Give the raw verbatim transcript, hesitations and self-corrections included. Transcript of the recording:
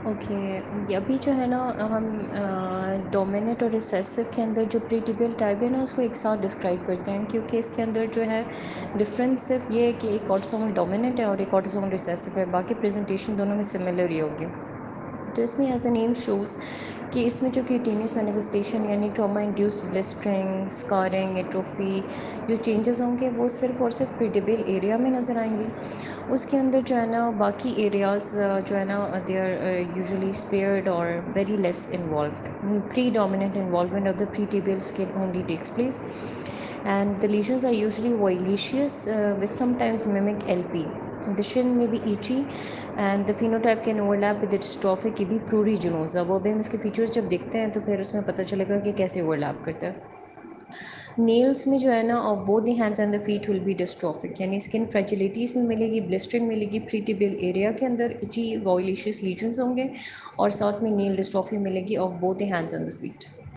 Okay, ये अभी जो है ना हम डोमिनेंट और रिसेसिव के अंदर जो प्रीटिबियल टाइप है ना उसको एक साथ डिस्क्राइब करते हैं, क्योंकि इसके अंदर जो है डिफरेंस सिर्फ ये है कि एक ऑटोसोमल डोमिनेंट है और एक ऑटोसोमल रिसेसिव है, बाकी प्रेजेंटेशन दोनों में सिमिलर ही होगी। तो इसमें एज अ नेम शोज़ कि इसमें जो क्यूटेनियस मैनिफेस्टेशन यानी trauma induced blistering, scarring, atrophy, जो चेंजेस होंगे वो सिर्फ और सिर्फ प्रीटिबियल एरिया में नज़र आएंगे। उसके अंदर जो है ना बाकी एरियाज़ जो है ना दे आर यूजुअली स्पेयर्ड और very less involved. Predominant involvement of the pretibial skin only takes place and the lesions are usually violaceous uh, which sometimes mimic L P. The shin may be itchy and the phenotype can overlap with its trophic भी pruriginosa। वो भी हम इसके features जब देखते हैं तो फिर उसमें पता चलेगा कि कैसे ओवरलैप करता है। नेल्स में जो है ना of both the hands and the feet will be dystrophic, यानी स्किन फ्रेजिलिटीज़ में मिलेगी, ब्लिस्टरिंग मिलेगी, प्रीटिबियल एरिया के अंदर इची वॉयलिशियस लीजन्स होंगे और साथ में नेल डिस्ट्रॉफी मिलेगी of both the hands and the feet.